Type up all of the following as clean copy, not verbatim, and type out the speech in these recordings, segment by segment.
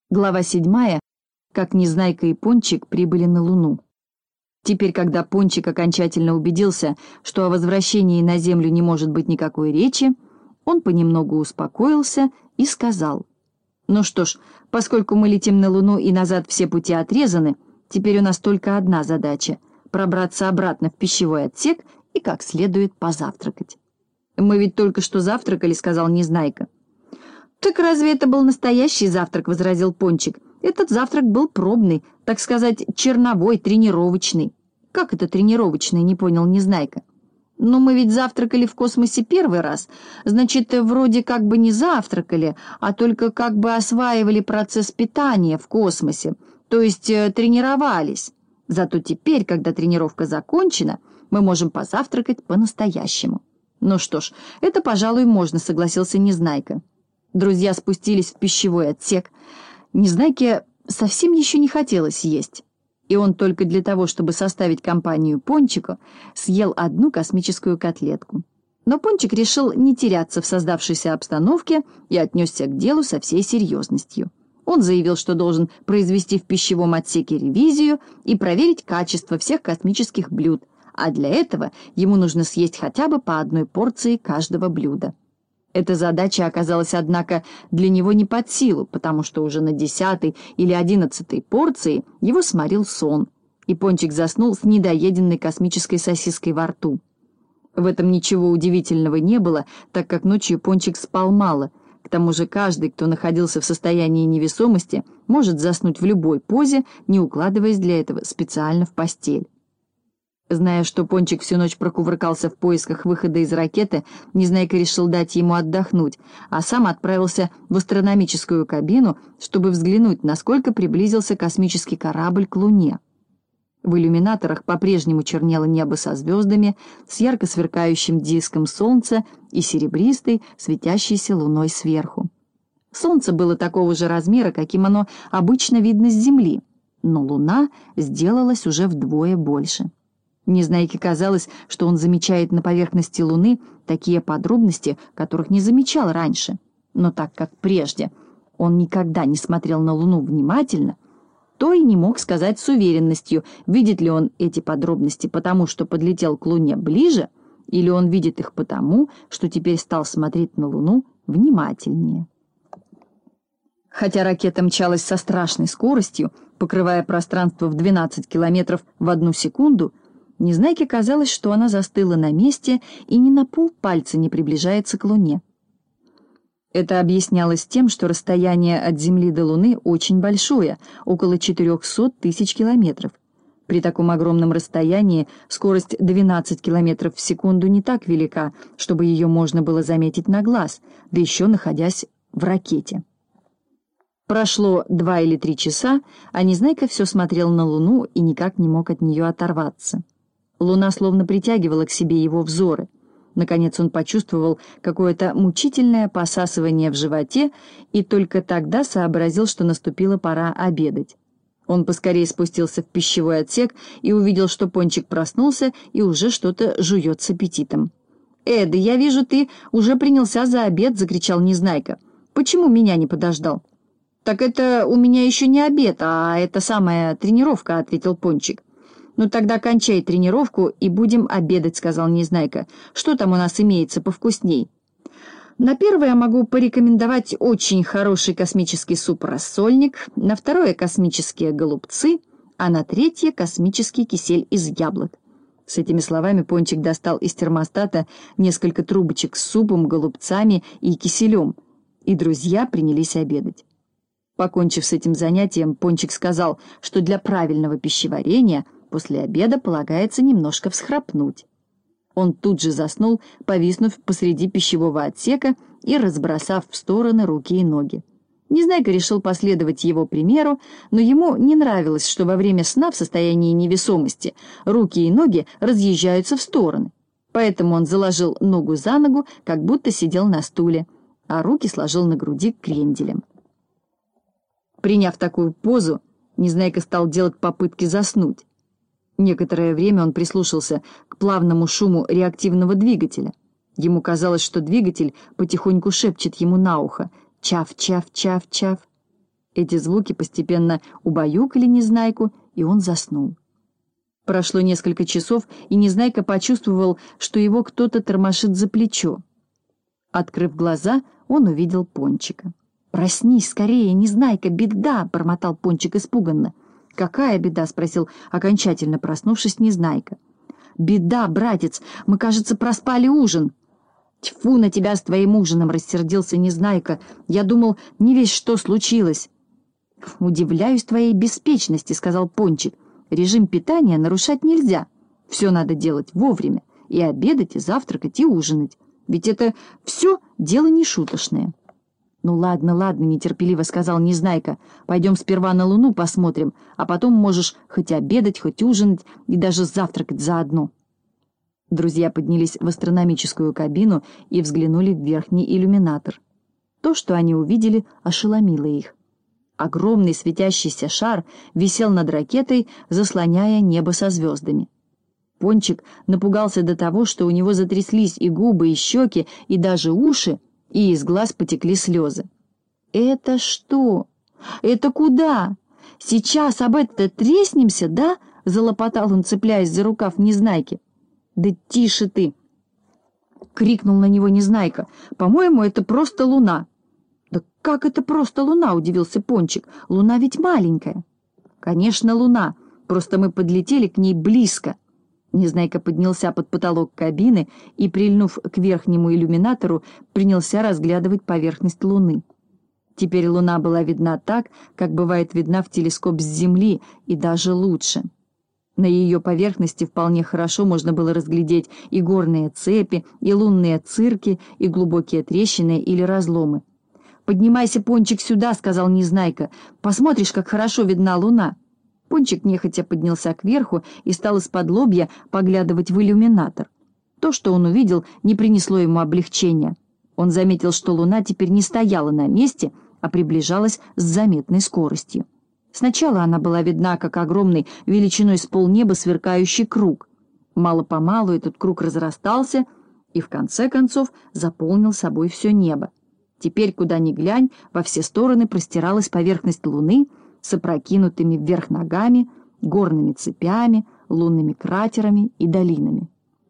Глава 7. Как Незнайка и Пончик прибыли на Луну. Теперь, когда Пончик окончательно убедился, что о возвращении на Землю не может быть никакой речи, он понемногу успокоился и сказал: «Ну что ж, поскольку мы летим на Луну и назад все пути отрезаны, теперь у нас только одна задача — пробраться обратно в пищевой отсек и как следует позавтракать». «Мы ведь только что завтракали», — сказал Незнайка. «Так разве это был настоящий завтрак?» — возразил Пончик. «Этот завтрак был пробный, так сказать, черновой, тренировочный». «Как это тренировочный?» — не понял Незнайка. «Но мы ведь завтракали в космосе первый раз. Значит, вроде как бы не завтракали, а только как бы осваивали процесс питания в космосе, то есть тренировались. Зато теперь, когда тренировка закончена, мы можем позавтракать по-настоящему». «Ну что ж, это, пожалуй, можно», — согласился Незнайка. Друзья спустились в пищевой отсек. Незнайке совсем еще не хотелось есть, и он только для того, чтобы составить компанию Пончику, съел одну космическую котлетку. Но Пончик решил не теряться в создавшейся обстановке и отнесся к делу со всей серьезностью. Он заявил, что должен произвести в пищевом отсеке ревизию и проверить качество всех космических блюд, а для этого ему нужно съесть хотя бы по одной порции каждого блюда. Эта задача оказалась, однако, для него не под силу, потому что уже на 10-й или 11-й порции его сморил сон, и Пончик заснул с недоеденной космической сосиской во рту. В этом ничего удивительного не было, так как ночью Пончик спал мало. К тому же каждый, кто находился в состоянии невесомости, может заснуть в любой позе, не укладываясь для этого специально в постель. Зная, что Пончик всю ночь прокувыркался в поисках выхода из ракеты, Незнайка решил дать ему отдохнуть, а сам отправился в астрономическую кабину, чтобы взглянуть, насколько приблизился космический корабль к Луне. В иллюминаторах по-прежнему чернело небо со звездами, с ярко сверкающим диском солнца и серебристой, светящейся луной сверху. Солнце было такого же размера, каким оно обычно видно с Земли, но Луна сделалась уже вдвое больше. Незнайке казалось, что он замечает на поверхности Луны такие подробности, которых не замечал раньше. Но так как прежде он никогда не смотрел на Луну внимательно, то и не мог сказать с уверенностью, видит ли он эти подробности потому, что подлетел к Луне ближе, или он видит их потому, что теперь стал смотреть на Луну внимательнее. Хотя ракета мчалась со страшной скоростью, покрывая пространство в 12 километров в 1 секунду, Незнайке казалось, что она застыла на месте и ни на полпальца не приближается к Луне. Это объяснялось тем, что расстояние от Земли до Луны очень большое, около 400 тысяч километров. При таком огромном расстоянии скорость 12 километров в секунду не так велика, чтобы ее можно было заметить на глаз, да еще находясь в ракете. Прошло 2 или 3 часа, а Незнайка все смотрел на Луну и никак не мог от нее оторваться. Луна словно притягивала к себе его взоры. Наконец он почувствовал какое-то мучительное посасывание в животе и только тогда сообразил, что наступила пора обедать. Он поскорее спустился в пищевой отсек и увидел, что Пончик проснулся и уже что-то жует с аппетитом. «Да я вижу, ты уже принялся за обед!» — закричал Незнайка. «Почему меня не подождал?» «Так это у меня еще не обед, а это самая тренировка», — ответил Пончик. «Ну тогда кончай тренировку и будем обедать», — сказал Незнайка. «Что там у нас имеется повкусней?» «На первое могу порекомендовать очень хороший космический суп-рассольник, на второе — космические голубцы, а на третье — космический кисель из яблок». С этими словами Пончик достал из термостата несколько трубочек с супом, голубцами и киселем, и друзья принялись обедать. Покончив с этим занятием, Пончик сказал, что для правильного пищеварения после обеда полагается немножко всхрапнуть. Он тут же заснул, повиснув посреди пищевого отсека и разбросав в стороны руки и ноги. Незнайка решил последовать его примеру, но ему не нравилось, что во время сна в состоянии невесомости руки и ноги разъезжаются в стороны. Поэтому он заложил ногу за ногу, как будто сидел на стуле, а руки сложил на груди кренделем. Приняв такую позу, Незнайка стал делать попытки заснуть. Некоторое время он прислушался к плавному шуму реактивного двигателя. Ему казалось, что двигатель потихоньку шепчет ему на ухо: «Чав, чав, чав, чав». Эти звуки постепенно убаюкали Незнайку, и он заснул. Прошло несколько часов, и Незнайка почувствовал, что его кто-то тормошит за плечо. Открыв глаза, он увидел Пончика. «Проснись скорее, Незнайка, беда!» — бормотал Пончик испуганно. «Какая беда?» — спросил, окончательно проснувшись, Незнайка. «Беда, братец! Мы, кажется, проспали ужин!» «Тьфу на тебя с твоим ужином!» — рассердился Незнайка. «Я думал, не весь что случилось». «Удивляюсь твоей беспечности», — сказал Пончик. «Режим питания нарушать нельзя. Все надо делать вовремя. И обедать, и завтракать, и ужинать. Ведь это все дело не шуточное». «Ну ладно, ладно», — нетерпеливо сказал Незнайка. «Пойдем сперва на Луну посмотрим, а потом можешь хоть обедать, хоть ужинать и даже завтракать заодно». Друзья поднялись в астрономическую кабину и взглянули в верхний иллюминатор. То, что они увидели, ошеломило их. Огромный светящийся шар висел над ракетой, заслоняя небо со звездами. Пончик напугался до того, что у него затряслись и губы, и щеки, и даже уши, и из глаз потекли слезы. «Это что? Это куда? Сейчас об это треснемся, да?» — залопотал он, цепляясь за рукав Незнайки. «Да тише ты!» — крикнул на него Незнайка. «По-моему, это просто Луна». «Да как это просто Луна?» — удивился Пончик. «Луна ведь маленькая». «Конечно, Луна. Просто мы подлетели к ней близко». Незнайка поднялся под потолок кабины и, прильнув к верхнему иллюминатору, принялся разглядывать поверхность Луны. Теперь Луна была видна так, как бывает видна в телескоп с Земли, и даже лучше. На ее поверхности вполне хорошо можно было разглядеть и горные цепи, и лунные цирки, и глубокие трещины или разломы. «Поднимайся, Пончик, сюда», — сказал Незнайка. «Посмотришь, как хорошо видна Луна». Пончик нехотя поднялся кверху и стал из-под лобья поглядывать в иллюминатор. То, что он увидел, не принесло ему облегчения. Он заметил, что Луна теперь не стояла на месте, а приближалась с заметной скоростью. Сначала она была видна, как огромный величиной с полнеба сверкающий круг. Мало-помалу этот круг разрастался и, в конце концов, заполнил собой все небо. Теперь, куда ни глянь, во все стороны простиралась поверхность Луны с опрокинутыми вверх ногами, горными цепями, лунными кратерами и долинами.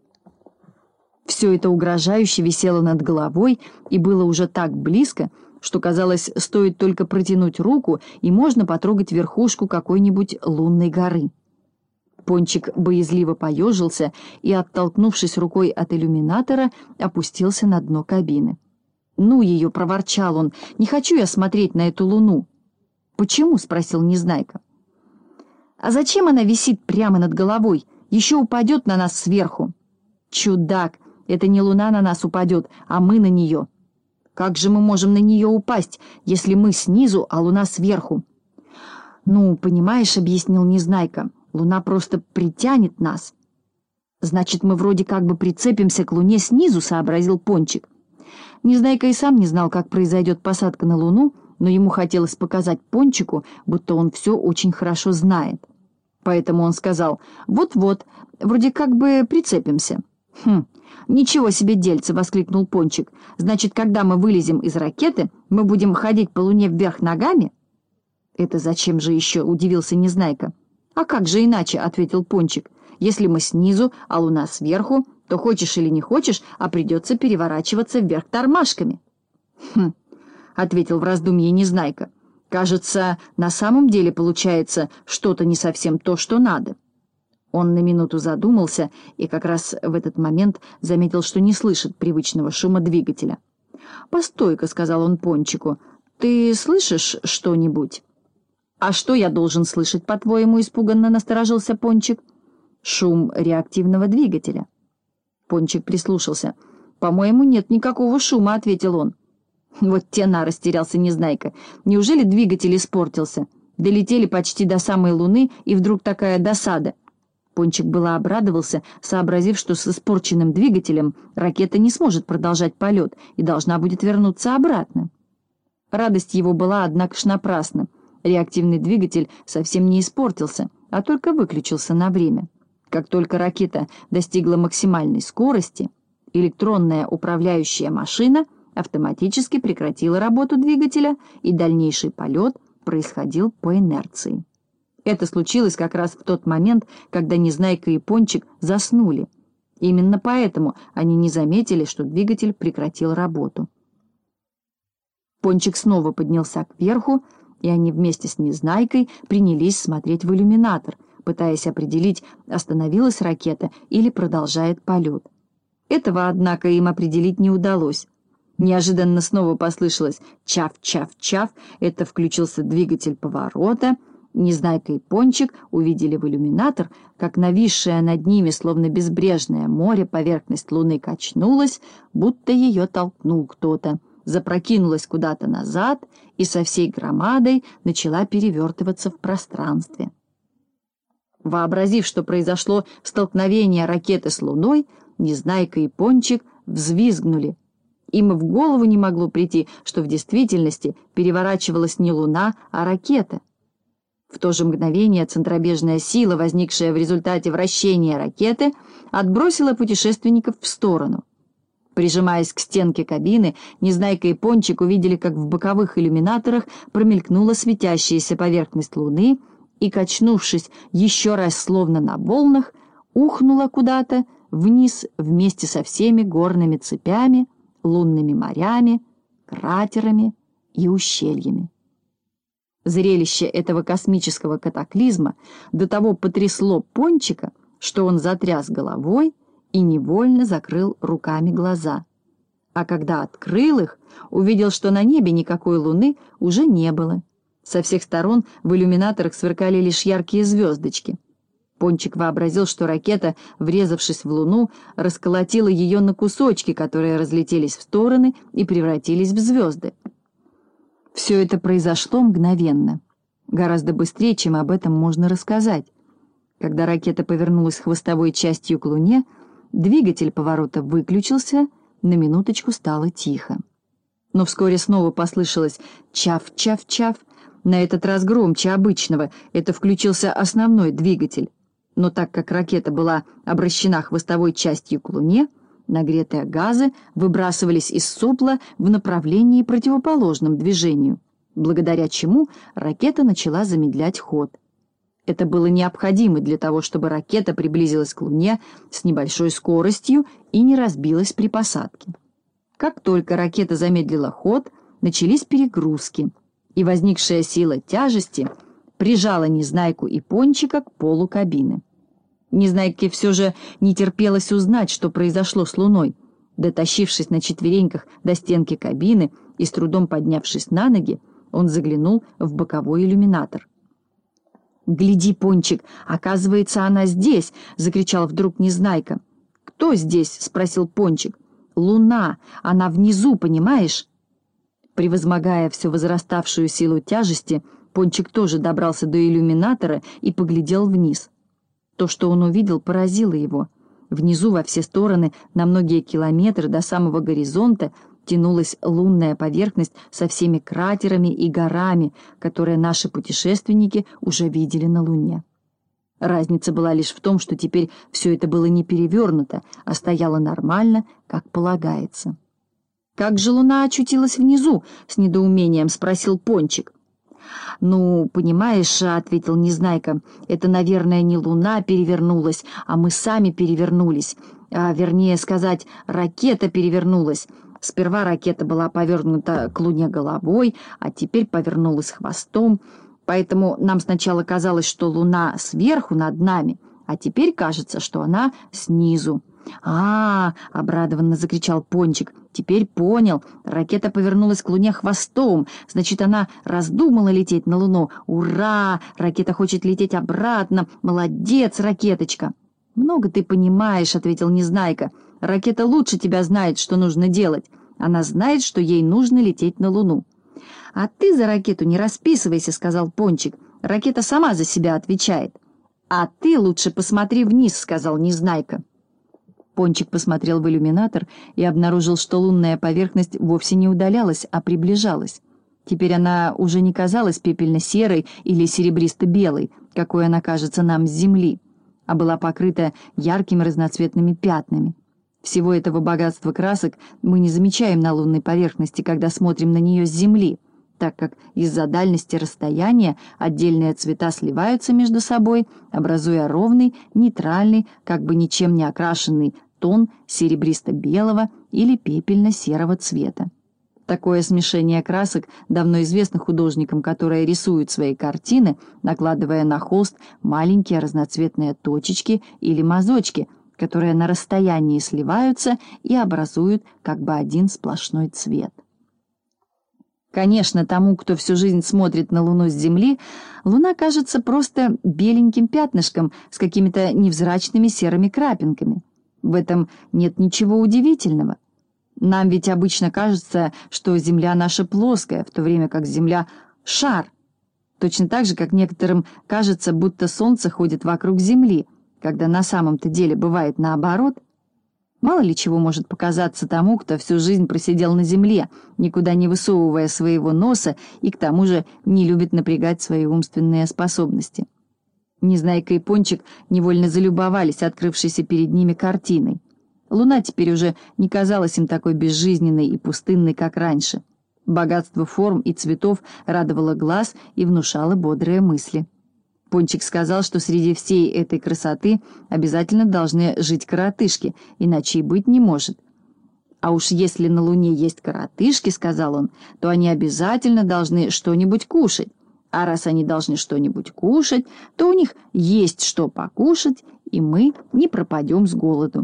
Все это угрожающе висело над головой и было уже так близко, что, казалось, стоит только протянуть руку, и можно потрогать верхушку какой-нибудь лунной горы. Пончик боязливо поежился и, оттолкнувшись рукой от иллюминатора, опустился на дно кабины. «Ну ее!» — проворчал он. «Не хочу я смотреть на эту Луну». «Почему?» — спросил Незнайка. «А зачем она висит прямо над головой? Еще упадет на нас сверху». «Чудак! Это не Луна на нас упадет, а мы на нее». «Как же мы можем на нее упасть, если мы снизу, а Луна сверху?» «Ну, понимаешь», — объяснил Незнайка, — «Луна просто притянет нас». «Значит, мы вроде как бы прицепимся к Луне снизу», — сообразил Пончик. Незнайка и сам не знал, как произойдет посадка на Луну, но ему хотелось показать Пончику, будто он все очень хорошо знает. Поэтому он сказал: «Вот-вот, вроде как бы прицепимся». «Хм, ничего себе дельце!» — воскликнул Пончик. «Значит, когда мы вылезем из ракеты, мы будем ходить по Луне вверх ногами?» «Это зачем же еще?» — удивился Незнайка. «А как же иначе?» — ответил Пончик. «Если мы снизу, а Луна сверху, то хочешь или не хочешь, а придется переворачиваться вверх тормашками». «Хм», — ответил в раздумье Незнайка. «Кажется, на самом деле получается что-то не совсем то, что надо». Он на минуту задумался и как раз в этот момент заметил, что не слышит привычного шума двигателя. «Постой-ка», — сказал он Пончику, — «ты слышишь что-нибудь?» «А что я должен слышать, по-твоему?» — испуганно насторожился Пончик. «Шум реактивного двигателя». Пончик прислушался. «По-моему, нет никакого шума», — ответил он. «Вот тена!» — растерялся Незнайка. «Неужели двигатель испортился? Долетели почти до самой Луны, и вдруг такая досада». Пончик было обрадовался, сообразив, что с испорченным двигателем ракета не сможет продолжать полет и должна будет вернуться обратно. Радость его была, однако ж, напрасна. Реактивный двигатель совсем не испортился, а только выключился на время. Как только ракета достигла максимальной скорости, электронная управляющая машина автоматически прекратила работу двигателя, и дальнейший полет происходил по инерции. Это случилось как раз в тот момент, когда Незнайка и Пончик заснули. Именно поэтому они не заметили, что двигатель прекратил работу. Пончик снова поднялся кверху, и они вместе с Незнайкой принялись смотреть в иллюминатор, пытаясь определить, остановилась ракета или продолжает полет. Этого, однако, им определить не удалось. Неожиданно снова послышалось «чав-чав-чав», это включился двигатель поворота. Незнайка и Пончик увидели в иллюминатор, как нависшая над ними, словно безбрежное море, поверхность Луны качнулась, будто ее толкнул кто-то, запрокинулась куда-то назад и со всей громадой начала перевертываться в пространстве. Вообразив, что произошло столкновение ракеты с Луной, Незнайка и Пончик взвизгнули. Им и в голову не могло прийти, что в действительности переворачивалась не Луна, а ракета. В то же мгновение центробежная сила, возникшая в результате вращения ракеты, отбросила путешественников в сторону. Прижимаясь к стенке кабины, Незнайка и Пончик увидели, как в боковых иллюминаторах промелькнула светящаяся поверхность Луны и, качнувшись еще раз словно на волнах, ухнула куда-то вниз вместе со всеми горными цепями, лунными морями, кратерами и ущельями. Зрелище этого космического катаклизма до того потрясло Пончика, что он затряс головой и невольно закрыл руками глаза. А когда открыл их, увидел, что на небе никакой луны уже не было. Со всех сторон в иллюминаторах сверкали лишь яркие звездочки. Пончик вообразил, что ракета, врезавшись в луну, расколотила ее на кусочки, которые разлетелись в стороны и превратились в звезды. Все это произошло мгновенно, гораздо быстрее, чем об этом можно рассказать. Когда ракета повернулась хвостовой частью к Луне, двигатель поворота выключился, на минуточку стало тихо. Но вскоре снова послышалось «чав-чав-чав», на этот раз громче обычного, это включился основной двигатель. Но так как ракета была обращена хвостовой частью к Луне, нагретые газы выбрасывались из сопла в направлении противоположном движению, благодаря чему ракета начала замедлять ход. Это было необходимо для того, чтобы ракета приблизилась к Луне с небольшой скоростью и не разбилась при посадке. Как только ракета замедлила ход, начались перегрузки, и возникшая сила тяжести прижала Незнайку и Пончика к полу кабины. Незнайке все же не терпелось узнать, что произошло с Луной. Дотащившись на четвереньках до стенки кабины и с трудом поднявшись на ноги, он заглянул в боковой иллюминатор. «Гляди, Пончик, оказывается, она здесь!» — закричал вдруг Незнайка. «Кто здесь?» — спросил Пончик. «Луна! Она внизу, понимаешь?» Превозмогая все возраставшую силу тяжести, Пончик тоже добрался до иллюминатора и поглядел вниз. То, что он увидел, поразило его. Внизу во все стороны, на многие километры до самого горизонта, тянулась лунная поверхность со всеми кратерами и горами, которые наши путешественники уже видели на Луне. Разница была лишь в том, что теперь все это было не перевернуто, а стояло нормально, как полагается. «Как же Луна очутилась внизу?» — с недоумением спросил Пончик. «Ну, понимаешь, — ответил Незнайка, — это, наверное, не Луна перевернулась, а мы сами перевернулись. Вернее сказать, ракета перевернулась. Сперва ракета была повернута к Луне головой, а теперь повернулась хвостом. Поэтому нам сначала казалось, что Луна сверху над нами, а теперь кажется, что она снизу». Обрадованно закричал Пончик. «Теперь понял. Ракета повернулась к Луне хвостом. Значит, она раздумала лететь на Луну. Ура! Ракета хочет лететь обратно. Молодец, ракеточка!» «Много ты понимаешь», — ответил Незнайка. «Ракета лучше тебя знает, что нужно делать. Она знает, что ей нужно лететь на Луну». «А ты за ракету не расписывайся», — сказал Пончик. «Ракета сама за себя отвечает». «А ты лучше посмотри вниз», — сказал Незнайка. Пончик посмотрел в иллюминатор и обнаружил, что лунная поверхность вовсе не удалялась, а приближалась. Теперь она уже не казалась пепельно-серой или серебристо-белой, какой она кажется нам с Земли, а была покрыта яркими разноцветными пятнами. Всего этого богатства красок мы не замечаем на лунной поверхности, когда смотрим на нее с Земли. так как из-за дальности расстояния отдельные цвета сливаются между собой, образуя ровный, нейтральный, как бы ничем не окрашенный тон серебристо-белого или пепельно-серого цвета. Такое смешение красок давно известно художникам, которые рисуют свои картины, накладывая на холст маленькие разноцветные точечки или мазочки, которые на расстоянии сливаются и образуют как бы один сплошной цвет. Конечно, тому, кто всю жизнь смотрит на Луну с Земли, Луна кажется просто беленьким пятнышком с какими-то невзрачными серыми крапинками. В этом нет ничего удивительного. Нам ведь обычно кажется, что Земля наша плоская, в то время как Земля — шар. Точно так же, как некоторым кажется, будто Солнце ходит вокруг Земли, когда на самом-то деле бывает наоборот. Мало ли чего может показаться тому, кто всю жизнь просидел на Земле, никуда не высовывая своего носа и к тому же не любит напрягать свои умственные способности. Незнайка и Пончик невольно залюбовались открывшейся перед ними картиной. Луна теперь уже не казалась им такой безжизненной и пустынной, как раньше. Богатство форм и цветов радовало глаз и внушало бодрые мысли. Пончик сказал, что среди всей этой красоты обязательно должны жить коротышки, иначе и быть не может. «А уж если на Луне есть коротышки, — сказал он, — то они обязательно должны что-нибудь кушать. А раз они должны что-нибудь кушать, то у них есть что покушать, и мы не пропадем с голоду».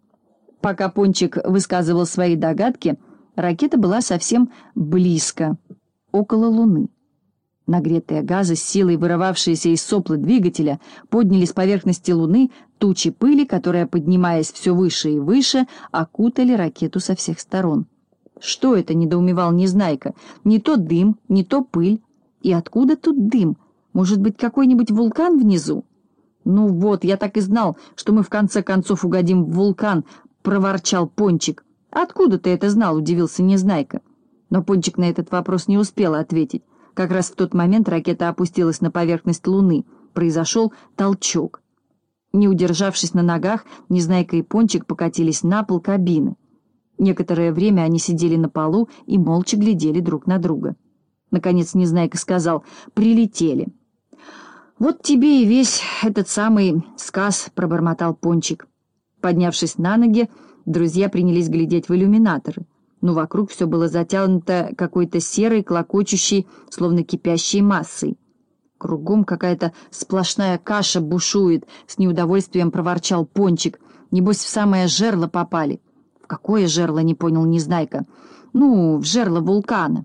Пока Пончик высказывал свои догадки, ракета была совсем близко, около Луны. Нагретые газы, с силой вырывавшиеся из сопла двигателя, подняли с поверхности Луны тучи пыли, которые, поднимаясь все выше и выше, окутали ракету со всех сторон. «Что это?» — недоумевал Незнайка. «Не то дым, не то пыль. И откуда тут дым? Может быть, какой-нибудь вулкан внизу?» «Ну вот, я так и знал, что мы в конце концов угодим в вулкан», — проворчал Пончик. «Откуда ты это знал?» — удивился Незнайка. Но Пончик на этот вопрос не успел ответить. Как раз в тот момент ракета опустилась на поверхность Луны. Произошел толчок. Не удержавшись на ногах, Незнайка и Пончик покатились на пол кабины. Некоторое время они сидели на полу и молча глядели друг на друга. Наконец Незнайка сказал: «Прилетели». «Вот тебе и весь этот самый сказ», — пробормотал Пончик. Поднявшись на ноги, друзья принялись глядеть в иллюминаторы, но вокруг все было затянуто какой-то серой, клокочущей, словно кипящей массой. «Кругом какая-то сплошная каша бушует», — с неудовольствием проворчал Пончик. «Небось, в самое жерло попали». «В какое жерло?» — не понял Незнайка. «Ну, в жерло вулкана».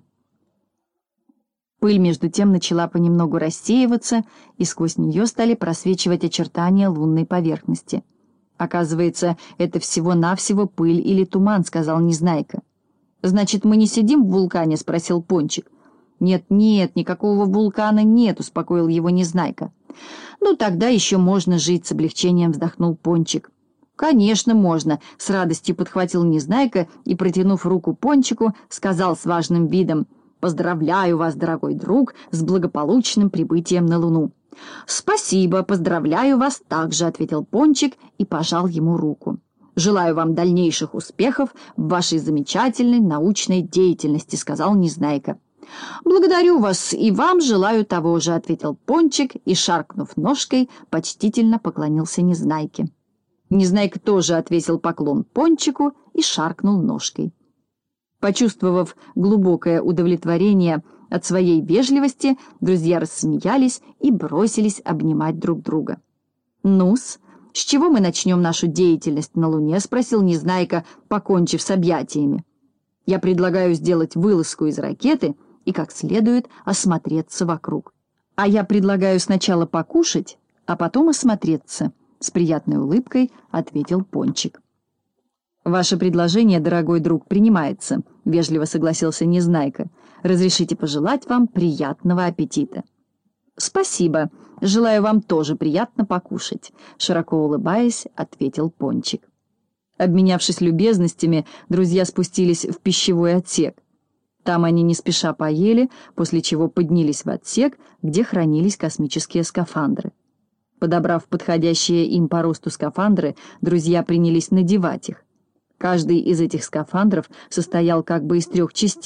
Пыль, между тем, начала понемногу рассеиваться, и сквозь нее стали просвечивать очертания лунной поверхности. «Оказывается, это всего-навсего пыль или туман», — сказал Незнайка. «Значит, мы не сидим в вулкане?» — спросил Пончик. «Нет-нет, никакого вулкана нет», — успокоил его Незнайка. «Ну, тогда еще можно жить», — с облегчением вздохнул Пончик. «Конечно, можно», — с радостью подхватил Незнайка и, протянув руку Пончику, сказал с важным видом: «Поздравляю вас, дорогой друг, с благополучным прибытием на Луну». «Спасибо, поздравляю вас также», — ответил Пончик и пожал ему руку. «Желаю вам дальнейших успехов в вашей замечательной научной деятельности», — сказал Незнайка. «Благодарю вас, и вам желаю того же», — ответил Пончик и, шаркнув ножкой, почтительно поклонился Незнайке. Незнайка тоже отвесил поклон Пончику и шаркнул ножкой. Почувствовав глубокое удовлетворение от своей вежливости, друзья рассмеялись и бросились обнимать друг друга. «Ну-с, с чего мы начнем нашу деятельность на Луне?» — спросил Незнайка, покончив с объятиями. «Я предлагаю сделать вылазку из ракеты и как следует осмотреться вокруг». «А я предлагаю сначала покушать, а потом осмотреться», — с приятной улыбкой ответил Пончик. «Ваше предложение, дорогой друг, принимается», — вежливо согласился Незнайка. «Разрешите пожелать вам приятного аппетита». «Спасибо. Желаю вам тоже приятно покушать», — широко улыбаясь, ответил Пончик. Обменявшись любезностями, друзья спустились в пищевой отсек. Там они не спеша поели, после чего поднялись в отсек, где хранились космические скафандры. Подобрав подходящие им по росту скафандры, друзья принялись надевать их. Каждый из этих скафандров состоял как бы из 3 частей,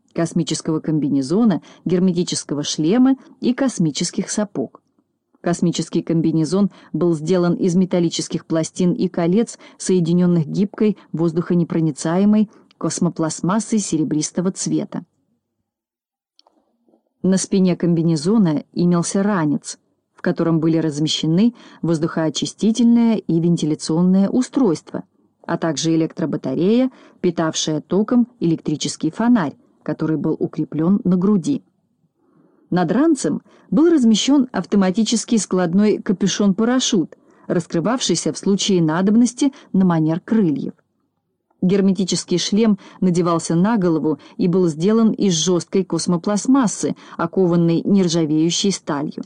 космического комбинезона, герметического шлема и космических сапог. Космический комбинезон был сделан из металлических пластин и колец, соединенных гибкой, воздухонепроницаемой космопластмассой серебристого цвета. На спине комбинезона имелся ранец, в котором были размещены воздухоочистительное и вентиляционное устройство, а также электробатарея, питавшая током электрический фонарь, который был укреплен на груди. Над ранцем был размещен автоматический складной капюшон-парашют, раскрывавшийся в случае надобности на манер крыльев. Герметический шлем надевался на голову и был сделан из жесткой космопластмассы, окованной нержавеющей сталью.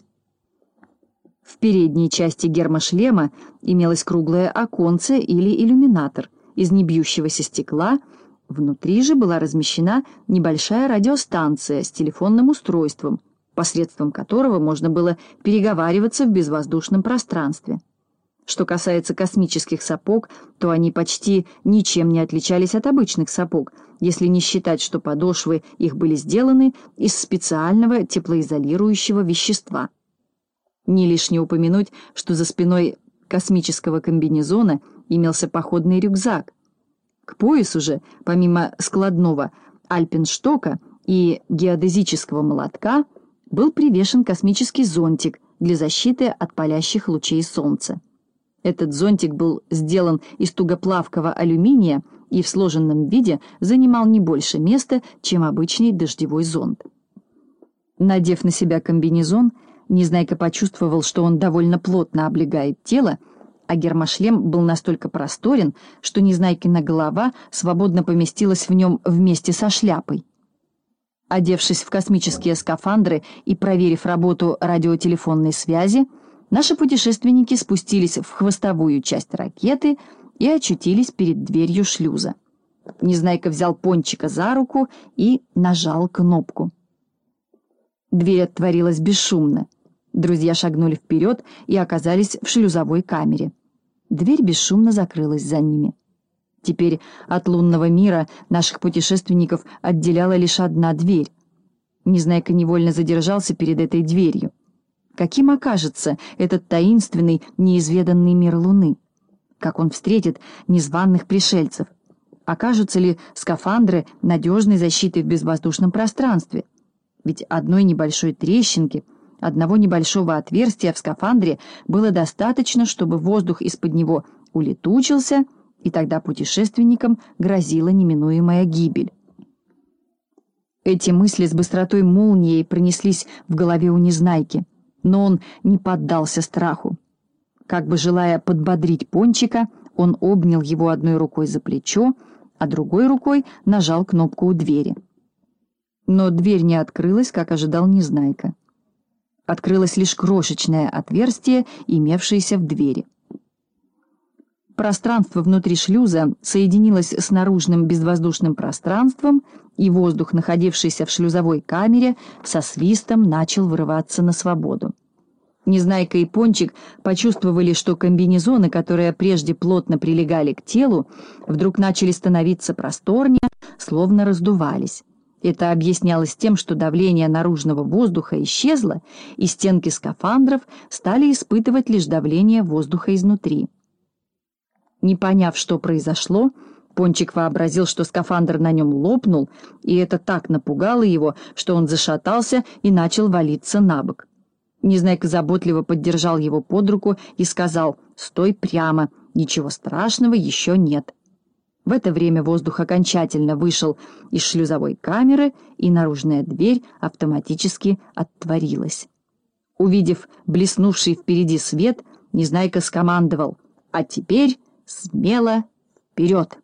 В передней части гермошлема имелось круглое оконце или иллюминатор из небьющегося стекла. Внутри же была размещена небольшая радиостанция с телефонным устройством, посредством которого можно было переговариваться в безвоздушном пространстве. Что касается космических сапог, то они почти ничем не отличались от обычных сапог, если не считать, что подошвы их были сделаны из специального теплоизолирующего вещества. Не лишне упомянуть, что за спиной космического комбинезона имелся походный рюкзак. К поясу же, помимо складного альпинштока и геодезического молотка, был привешен космический зонтик для защиты от палящих лучей солнца. Этот зонтик был сделан из тугоплавкого алюминия и в сложенном виде занимал не больше места, чем обычный дождевой зонт. Надев на себя комбинезон, Незнайка почувствовал, что он довольно плотно облегает тело, а гермошлем был настолько просторен, что Незнайкина голова свободно поместилась в нем вместе со шляпой. Одевшись в космические скафандры и проверив работу радиотелефонной связи, наши путешественники спустились в хвостовую часть ракеты и очутились перед дверью шлюза. Незнайка взял Пончика за руку и нажал кнопку. Дверь отворилась бесшумно. Друзья шагнули вперед и оказались в шлюзовой камере. Дверь бесшумно закрылась за ними. Теперь от лунного мира наших путешественников отделяла лишь одна дверь. Незнайка невольно задержался перед этой дверью. Каким окажется этот таинственный, неизведанный мир Луны? Как он встретит незваных пришельцев? Окажутся ли скафандры надежной защитой в безвоздушном пространстве? Ведь одной небольшой трещинки, одного небольшого отверстия в скафандре было достаточно, чтобы воздух из-под него улетучился, и тогда путешественникам грозила неминуемая гибель. Эти мысли с быстротой молнии пронеслись в голове у Незнайки, но он не поддался страху. Как бы желая подбодрить Пончика, он обнял его одной рукой за плечо, а другой рукой нажал кнопку у двери. Но дверь не открылась, как ожидал Незнайка. Открылось лишь крошечное отверстие, имевшееся в двери. Пространство внутри шлюза соединилось с наружным безвоздушным пространством, и воздух, находившийся в шлюзовой камере, со свистом начал вырываться на свободу. Незнайка и Пончик почувствовали, что комбинезоны, которые прежде плотно прилегали к телу, вдруг начали становиться просторнее, словно раздувались. Это объяснялось тем, что давление наружного воздуха исчезло, и стенки скафандров стали испытывать лишь давление воздуха изнутри. Не поняв, что произошло, Пончик вообразил, что скафандр на нем лопнул, и это так напугало его, что он зашатался и начал валиться на бок. Незнайка заботливо поддержал его под руку и сказал: «Стой прямо, ничего страшного еще нет». В это время воздух окончательно вышел из шлюзовой камеры, и наружная дверь автоматически отворилась. Увидев блеснувший впереди свет, Незнайка скомандовал: «А теперь смело вперед!»